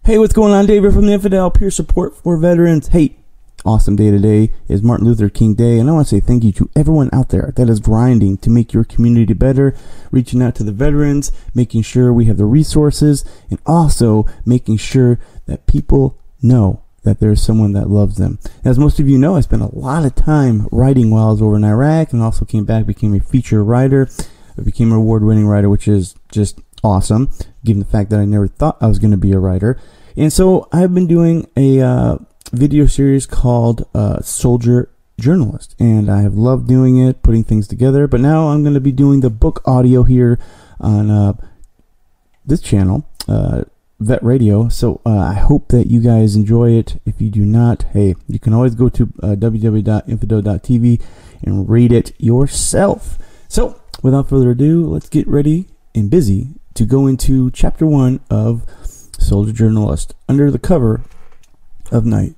Hey, what's going on? David from the Infidel, peer support for veterans. Hey, awesome day today is Martin Luther King Day, and I want to say thank you to everyone out there that is grinding to make your community better, reaching out to the veterans, making sure we have the resources, and also making sure that people know that there's someone that loves them. As most of you know, I spent a lot of time writing while I was over in Iraq, and also came back, became a feature writer. I became an award-winning writer, which is just awesome, given the fact that I never thought I was going to be a writer. And so I've been doing a video series called Soldier Journalist, and I have loved doing it, putting things together. But now I'm going to be doing the book audio here on this channel, Vet Radio. So I hope that you guys enjoy it. If you do not, hey, you can always go to www.infidel.tv and read it yourself. So without further ado, let's get ready and busy to go into chapter 1 of Soldier Journalist, under the cover of night.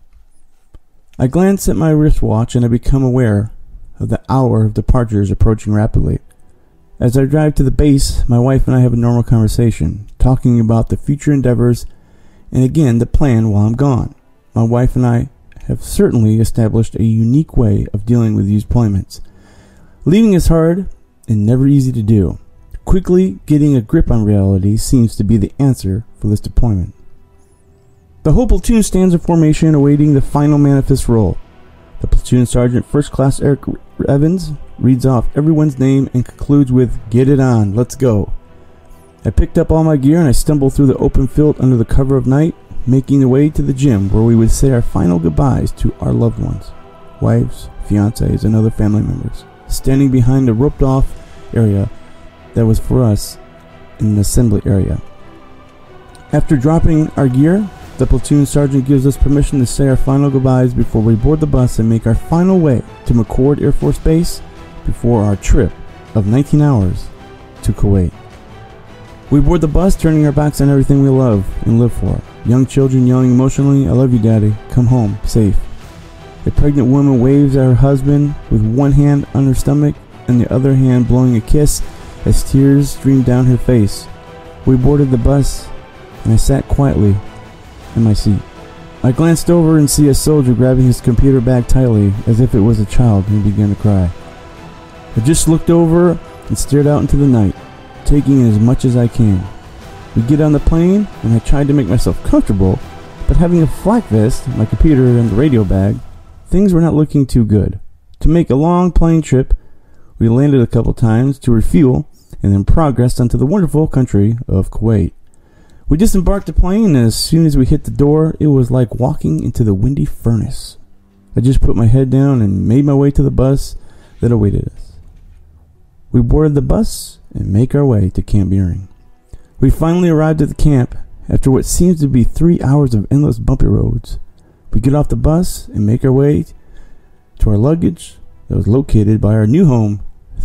I glance at my wristwatch and I become aware of the hour of departures approaching rapidly. As I drive to the base, my wife and I have a normal conversation, talking about the future endeavors and again the plan while I'm gone. My wife and I have certainly established a unique way of dealing with these deployments. Leaving is hard and never easy to do. Quickly getting a grip on reality seems to be the answer for this deployment. The whole platoon stands in formation awaiting the final manifest roll. The platoon sergeant, First Class Eric Evans, reads off everyone's name and concludes with, "Get it on, let's go." I picked up all my gear and I stumbled through the open field under the cover of night, making the way to the gym where we would say our final goodbyes to our loved ones, wives, fiancés, and other family members, standing behind the roped off area that was for us in the assembly area. After dropping our gear, the platoon sergeant gives us permission to say our final goodbyes before we board the bus and make our final way to McChord Air Force Base before our trip of 19 hours to Kuwait. We board the bus, turning our backs on everything we love and live for. Young children yelling emotionally, "I love you, Daddy. Come home, safe." A pregnant woman waves at her husband with one hand on her stomach and the other hand blowing a kiss as tears streamed down her face. We boarded the bus, and I sat quietly in my seat. I glanced over and see a soldier grabbing his computer bag tightly, as if it was a child, and began to cry. I just looked over and stared out into the night, taking in as much as I can. We get on the plane, and I tried to make myself comfortable, but having a flak vest, my computer, and the radio bag, things were not looking too good. To make a long plane trip, we landed a couple times to refuel and then progressed onto the wonderful country of Kuwait. We disembarked the plane, and as soon as we hit the door, it was like walking into the windy furnace. I just put my head down and made my way to the bus that awaited us. We boarded the bus and make our way to Camp Buehring. We finally arrived at the camp after what seems to be 3 hours of endless bumpy roads. We get off the bus and make our way to our luggage that was located by our new home,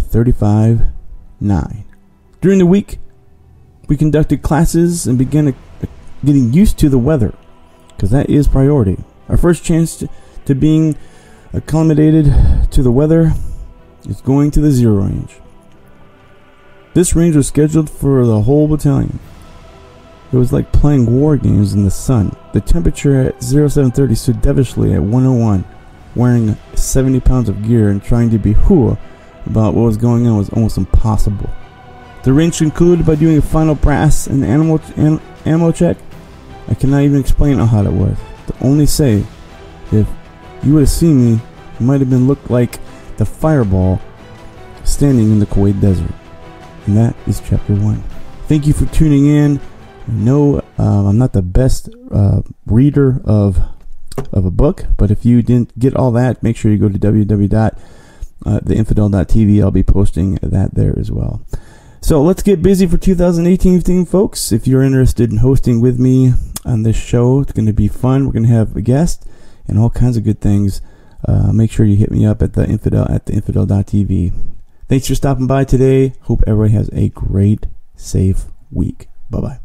35-9. During the week, we conducted classes and began getting used to the weather, because that is priority. Our first chance to being acclimated to the weather is going to the zero range. This range was scheduled for the whole battalion. It was like playing war games in the sun. The temperature at 0730 stood devilishly at 101. Wearing 70 pounds of gear and trying to be hua about what was going on was almost impossible. The range concluded by doing a final brass and ammo check. I cannot even explain how hot it was. To only say, if you would have seen me, it might have been looked like the fireball standing in the Kuwait desert. And that is chapter 1. Thank you for tuning in. I know I'm not the best reader of a book, but if you didn't get all that, make sure you go to www.theinfidel.tv. I'll be posting that there as well. So let's get busy for 2018, folks. If you're interested in hosting with me on this show, it's going to be fun. We're going to have a guest and all kinds of good things. Make sure you hit me up at theinfidel.tv. Thanks for stopping by today. Hope everybody has a great, safe week. Bye-bye.